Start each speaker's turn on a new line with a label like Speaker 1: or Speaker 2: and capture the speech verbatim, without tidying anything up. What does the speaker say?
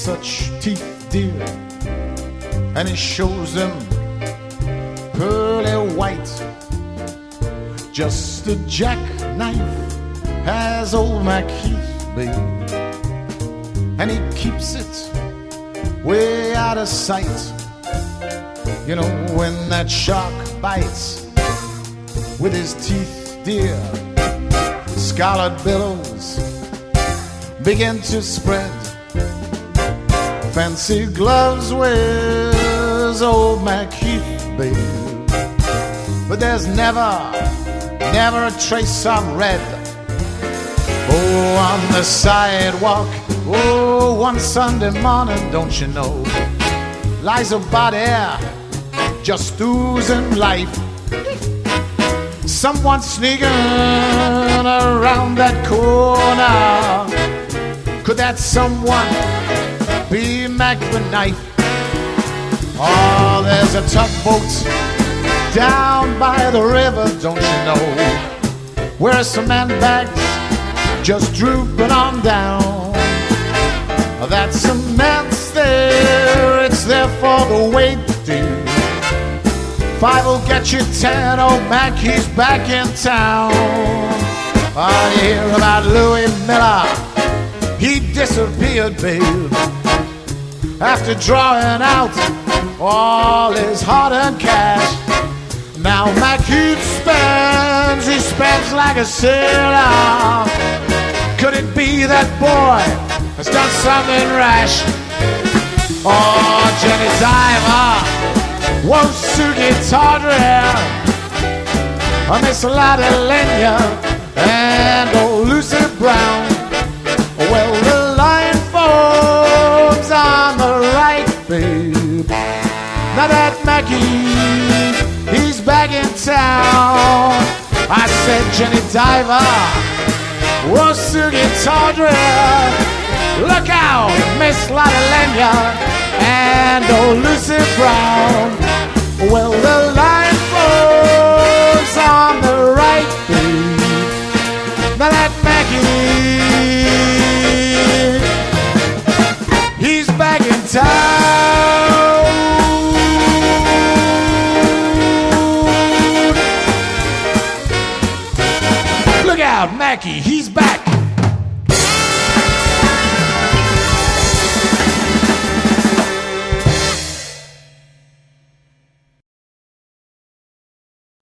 Speaker 1: such teeth, dear, and he shows them pearly white. Just a jackknife has old MacHeath, babe, and he keeps it way out of sight. You know, when that shark bites with his teeth, dear, scarlet billows begin to spread. Fancy gloves wears old MacHeath, babe, but there's never, never a trace of red. Oh, on the sidewalk, oh, one Sunday morning, don't you know, lies a body just oozing life. Someone sneaking around that corner. Could that someone be Mac the Knife? Oh, there's a tugboat down by the river, don't you know, where cement bags just drooping on down. That cement's there, it's there for the weight, dear. Five will get you ten, old Mac, he's back in town. Oh, you hear about Louis Miller? He disappeared, babe, after drawing out all his hard-earned cash. Now MacHeath spends, he spends like a sailor. Could it be that boy has done something rash? Oh, Jenny Diver, whoa, Sugi Tawdry, oh, Miss Lottie Lenya, and old Lucy Brown. Well, the line forms on the right, babe. Now that MacHeath, he's back in town. I said, Jenny Diver, whoa, Sugi Tawdry, look out, Miss Lottie Lenya, and old Lucy Brown. Well, the line falls on the right, babe. Now that MacHeath, he's back in town. Look out, Mackie, he's back.